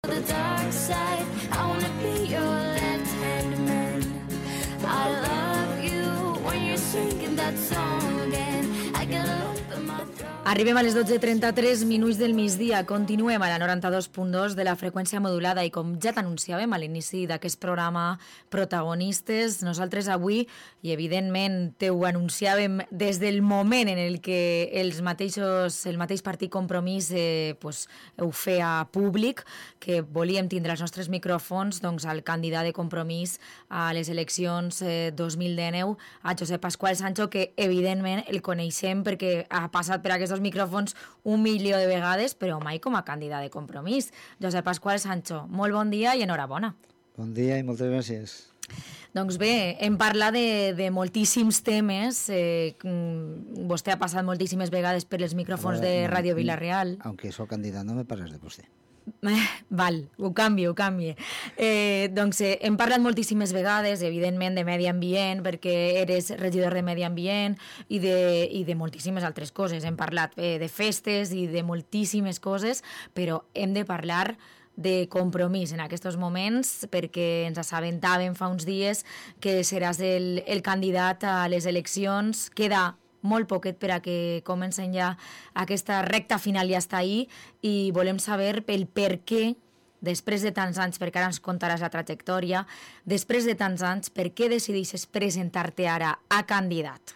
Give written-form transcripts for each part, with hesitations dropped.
the dark side. I wanna be your left-hand man. I love you when you're singing that song again. I get a lump in my throat. Arribem a les 12:33 minuts del migdia. Continuem a la 92.2 de la freqüència modulada i com ja t'anunciàvem a l'inici d'aquest programa protagonistes, nosaltres avui, i evidentment te ho anunciàvem des del moment en el que el mateix partit Compromís ho feia públic, que volíem tindre als nostres micròfons el candidat de Compromís a les eleccions 2019, a Josep Pasqual Sancho, que evidentment el coneixem perquè ha passat per aquests micròfons 1.000.000 de vegades, però mai com a candidat de Compromís. Josep Pasqual Sancho, molt bon dia i enhorabona. Bon dia i moltes gràcies. Doncs bé, hem parlat de moltíssims temes. Vostè ha passat moltíssimes vegades per els micròfons de Ràdio Vila-real. Aunque soc candidat, no me parles de vostè. Val, ho canvio. Hem parlat moltíssimes vegades, evidentment, de medi ambient, perquè eres regidor de medi ambient i de moltíssimes altres coses. Hem parlat de festes i de moltíssimes coses, però hem de parlar de Compromís en aquests moments, perquè ens assabentàvem fa uns dies que seràs el candidat a les eleccions. Queda molt poquet per a que comencen ja aquesta recta final, ja està ahí, i volem saber pel per què, després de tants anys, perquè ara ens contaràs la trajectòria, després de tants anys, per què decideixes presentar-te ara a candidat?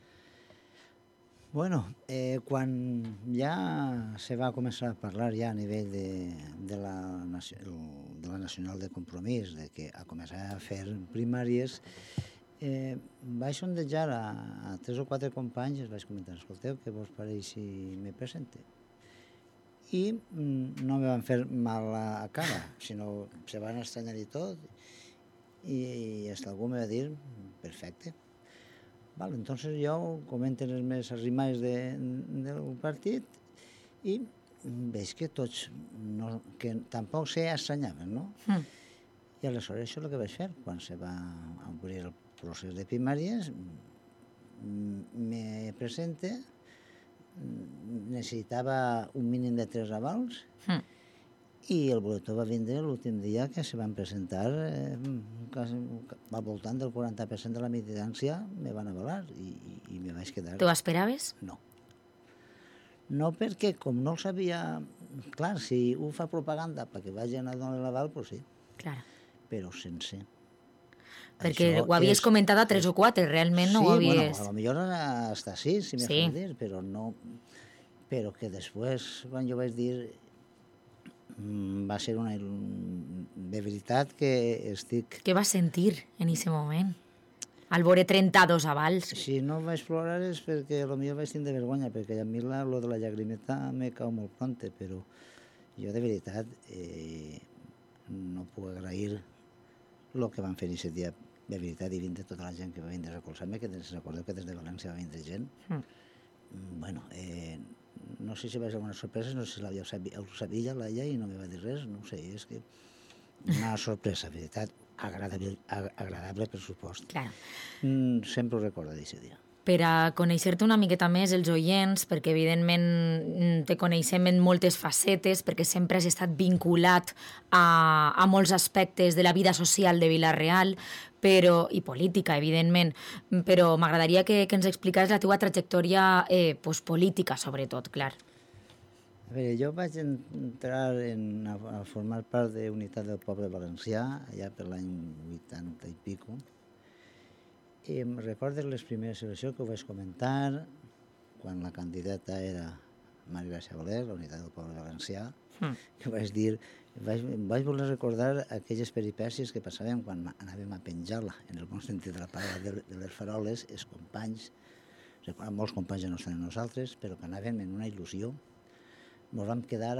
Bueno, quan ja se va començar a parlar ja a nivell de la Nacional de Compromís, de que a començar a fer primàries, vaig sondejar a 3 o 4 companys i els vaig comentar: escolteu, què vos pareix si me presente? I no me van fer mal a cara, sinó se van estranyar i tot, i hasta algú me va dir perfecte. Vale, entonces jo comento les meves arrimades del partit i veig que tots que tampoc s'estranyaven, no? I aleshores això és el que vaig fer. Quan se va obrir el procés de primàries, me presente, necessitava un mínim de 3 avals i el boletó va vindre l'últim dia que se van presentar, al voltant del 40% de la militància me van avalar i me vaig quedar. T'ho esperaves? No. No, perquè com no el sabia, clar, si ho fa propaganda perquè vagin a donar l'aval, doncs sí. Clar. Però sense. Perquè ho havies comentat a 3 o 4, realment no ho havies... Sí, bueno, potser hasta 6, si me fas dir, però no... Però que després, quan jo vaig dir, va ser una... De veritat que estic... Què vas sentir en aquest moment? Al veure 32 avals. Si no vaig plorar és perquè potser vaig tindre vergonya, perquè a mi lo de la llagrimeta me cau molt pronte, però jo de veritat no puc agrair el que van fer aquest dia, de veritat, i vindre tota la gent que va vindre a recolzar-me, que recordeu que des de València va vindre gent. Bueno, no sé si va ser alguna sorpresa, no sé si ho sabia l'Aia i no me va dir res, no ho sé, és que una sorpresa, de veritat, agradable per supost. Clar. Sempre ho recordo d'aquest dia. Per a conèixer-te una miqueta més els oients, perquè evidentment te coneixem en moltes facetes, perquè sempre has estat vinculat a molts aspectes de la vida social de Vila-real, i política, evidentment, però m'agradaria que ens explicares la teva trajectòria política, sobretot, clar. A veure, jo vaig entrar a formar part d'Unitat del Poble Valencià, allà per l'any 80 i pico, i em recordo les primeres eleccions que ho vaig comentar, quan la candidata era Maria Gràcia Valer, la Unitat del Poble Valencià, que vaig dir, vaig voler recordar aquelles peripècies que passàvem quan anàvem a penjar-la, en el bon sentit de la paraula, de les faroles, els companys, molts companys ja no estan amb nosaltres, però que anàvem en una il·lusió. Ens vam quedar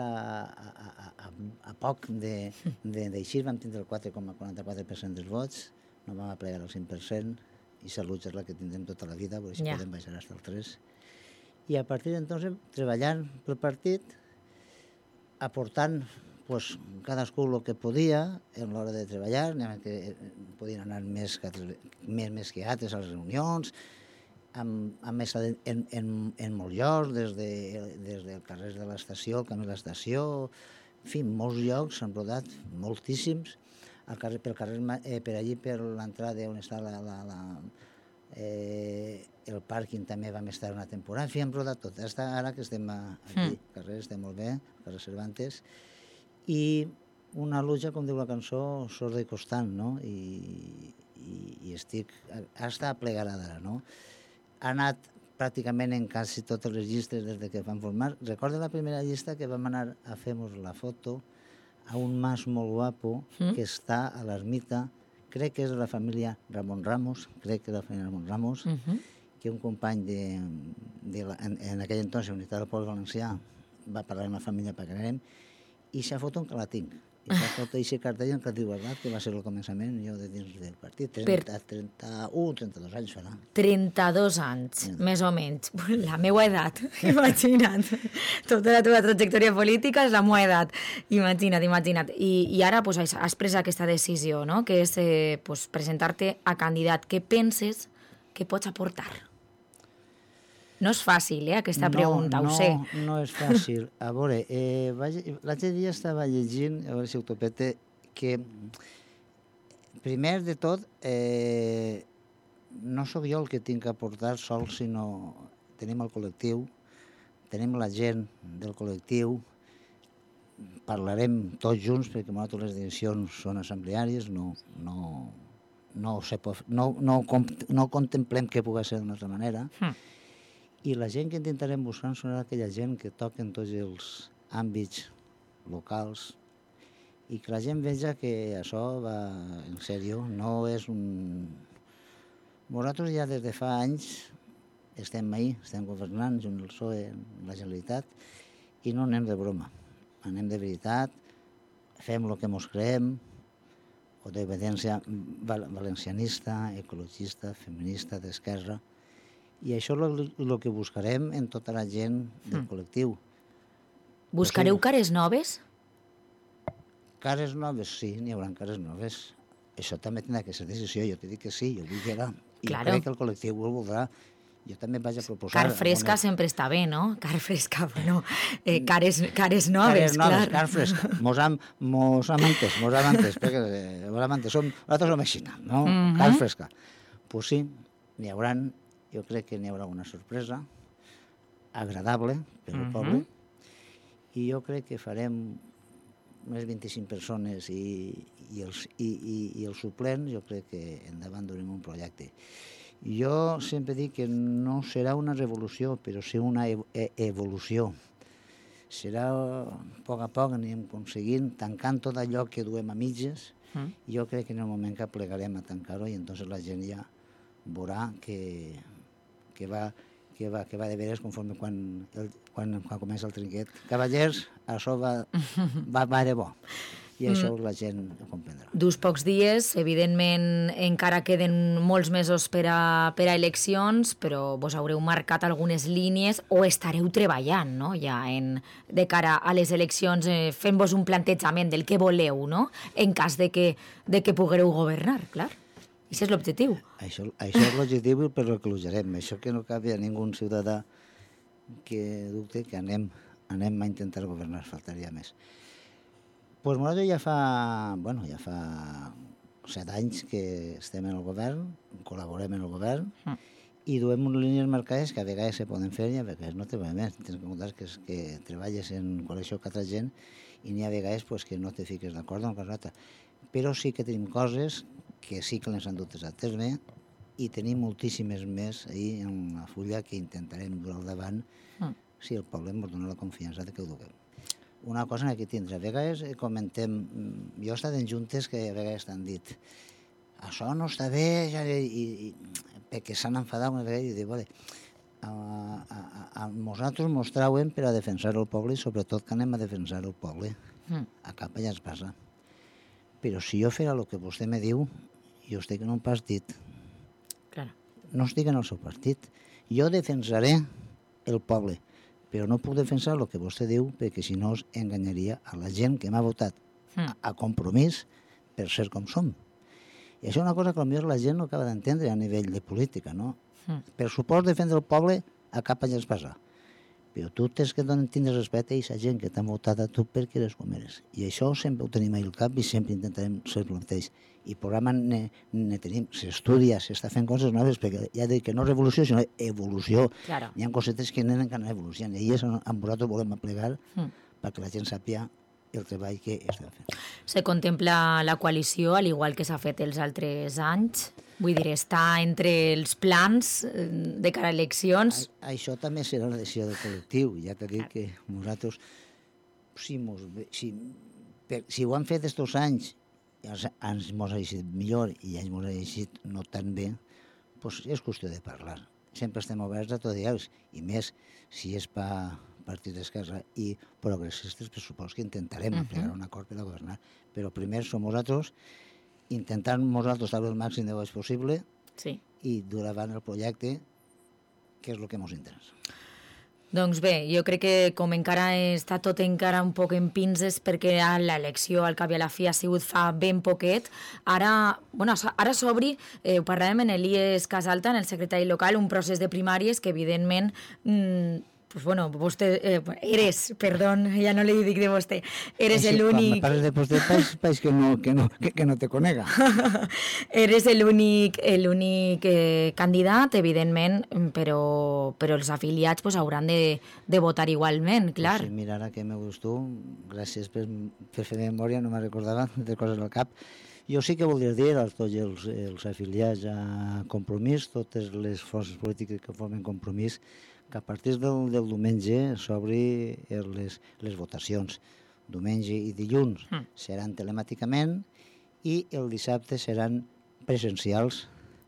a poc d'eixir, vam tindre el 4,44% dels vots, no vam aplegar el 5%, i salut és la que tindrem tota la vida, perquè si podem baixar fins al 3%. I a partir d'entonces, treballant pel partit, aportant cadascú el que podia en l'hora de treballar, que podien anar més que altres a les reunions, hem estat en molts llocs, des del carrer de l'estació, el camí de l'estació, En fi, molts llocs s'han rodat, moltíssims, per allí, per l'entrada on està el pàrquing també vam estar una temporada, en fi, hem rodat tot. Ara que estem aquí, el carrer està molt bé, el carrer Cervantes, i una lucha, com diu la cançó, sorda i constant, no? I estic... Està plegarada, no? Ha anat pràcticament en quasi totes les llistes des que vam formar. Recorda la primera llista que vam anar a fer-nos la foto a un mas molt guapo que està a l'ermita, crec que és de la família Ramon Ramos, que un company en aquell entonces, Unitat del Poble Valencià, va parlar amb la família perquè anem, i s'ha foto que la tinc. I s'ha foto aquest cartell en Cartell Guardat, que va ser el començament jo de dins del partit. 32 anys farà. 32 anys, més o menys. La meva edat, imagina't. Tota la teva trajectòria política és la meva edat. Imagina't. I ara has pres aquesta decisió, no? Que és presentar-te a candidat. Què penses que pots aportar? No és fàcil, aquesta pregunta, ho sé. No és fàcil. A veure, l'altre dia estava llegint, a veure si ho topete, que primer de tot no sóc jo el que tinc que aportar sol, sinó tenim el col·lectiu, tenim la gent del col·lectiu, parlarem tots junts, perquè nosaltres les decisions són assembleàries, no contemplem què pugui ser d'una altra manera, i la gent que intentarem buscar serà aquella gent que toca en tots els àmbits locals i que la gent veja que això va en sèrio, no és un... Nosaltres ja des de fa anys estem governant junt al PSOE, la Generalitat, i no anem de broma, anem de veritat, fem el que mos creem, o d'obediència valencianista, ecologista, feminista, d'esquerra, i això és el que buscarem en tota la gent del col·lectiu. Buscareu cares noves? Cares noves, sí, n'hi haurà cares noves. Això també tindrà que ser decisió, jo t'he dit que sí, jo vull que era. I crec que el col·lectiu ho voldrà. Jo també vaig a proposar... Car fresca sempre està bé, no? Car fresca, bueno, cares noves, clar. Car fresca. Mos han entès, perquè nosaltres som així, no? Car fresca. Pues sí, n'hi haurà... Jo crec que n'hi haurà una sorpresa agradable per al poble i jo crec que farem unes 25 persones i els suplents, jo crec que endavant durem un projecte. Jo sempre dic que no serà una revolució, però sí una evolució. Serà a poc anem aconseguint, tancant tot allò que duem a mitges, i jo crec que en el moment que plegarem a tancar-ho i entonces la gent ja veurà que va de veres conforme quan comença el trinquet. Cavallers, això va de bo. I això la gent ho comprendrà. D'uns pocs dies, evidentment, encara queden molts mesos per a eleccions, però vos haureu marcat algunes línies o estareu treballant, no?, ja de cara a les eleccions, fent-vos un plantejament del que voleu, no?, en cas de que pugueu governar, clar. Això és l'objectiu. Això és l'objectiu i per el que lujarem. Això que no cabi a ningú ciutadà que dubte que anem a intentar governar, faltaria més. Doncs nosaltres ja fa 7 anys que estem en el govern, col·laborem en el govern, i duem unes línies marcades que a vegades se poden fer i a vegades no te va més. Tens que comptar que treballes en col·lecció amb altra gent i n'hi ha vegades que no te fiques d'acord amb cosa altra. Però sí que tenim coses que sí que les han dutes a terme i tenim moltíssimes més ahir en la fulla que intentarem dur al davant si el poble ens dona la confiança de que ho duguem. Una cosa que tindrà, a vegades comentem, jo he estat en juntes que a vegades t'han dit això no està bé, perquè s'han enfadat una vegada i dic, vale, nosaltres mos trauen per a defensar el poble i sobretot que anem a defensar el poble. A cap allà es passa. Però si jo fera el que vostè me diu, jo estic en un partit. No estic en el seu partit. Jo defensaré el poble, però no puc defensar el que vostè diu perquè si no enganyaria a la gent que m'ha votat a Compromís per ser com som. I això és una cosa que potser la gent no acaba d'entendre a nivell de política, no? Per suport defendre el poble a cap allà es passa. però tu tens que tindre respecte a aquesta gent que t'ha votat a tu perquè eres com eres. I això sempre ho tenim al cap i sempre intentarem ser el mateix. I programa ne tenim, s'estudia, s'està fent coses noves, perquè ja dic que no revolució, sinó evolució. Claro. Hi ha cosetes que anem que anar evolucionant, i elles amb vosaltres volem aplegar perquè la gent sàpia el treball que estem fent. Se contempla la coalició, al igual que s'ha fet els altres anys? Vull dir, està entre els plans de cara a eleccions? Això també serà una decisió del col·lectiu. Ja t'he dit que nosaltres, si ho han fet estos anys, ens mos ha eixit millor i ja ens mos ha eixit no tan bé, doncs és qüestió de parlar. Sempre estem oberts a tot diàlegs, i més si és per partit d'esquerra i progressistes, per supos que intentarem aplicar un acord per a governar. Però primer som nosaltres, intentant nosaltres estar el màxim de boix possible i dur avant el projecte, que és el que ens interessa. Doncs bé, jo crec que com encara està tot encara un poc en pinces perquè l'elecció al cap i a la fi ha sigut fa ben poquet, ara s'obri, ho parlàvem en Elies Casalta, en el secretari local, un procés de primàries que evidentment pues bueno, vostè eres, perdón, ja no li dic de vostè, eres l'únic... Quan me parles de vostè, país que no te conega. Eres l'únic candidat, evidentment, però els afiliats pues, hauran de votar igualment, clar. Pues sí, mira, ara que me gust tu, gràcies per fer memòria, no me'n recordava de coses al cap. Jo sí que voldria dir a tots els afiliats a Compromís, totes les forces polítiques que formen Compromís, que a partir del diumenge s'obri les votacions. Diumenge i dilluns seran telemàticament i el dissabte seran presencials.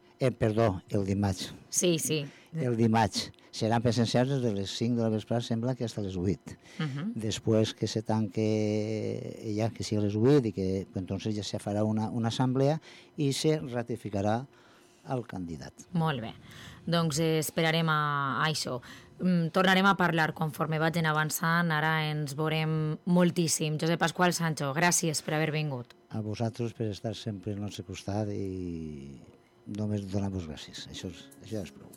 El dimarts. Sí. El dimarts seran presencials des de les 5 de la vesprada, sembla que fins a les 8. Després que se tanque ja que sigui a les 8 i que entonces ja se farà una assemblea i se ratificarà el candidat. Molt bé. Doncs esperarem a això. Tornarem a parlar conforme vagin avançant. Ara ens veurem moltíssim. Josep Pasqual Sancho, gràcies per haver vingut. A vosaltres per estar sempre al nostre costat i només donar-vos gràcies. Això és prou.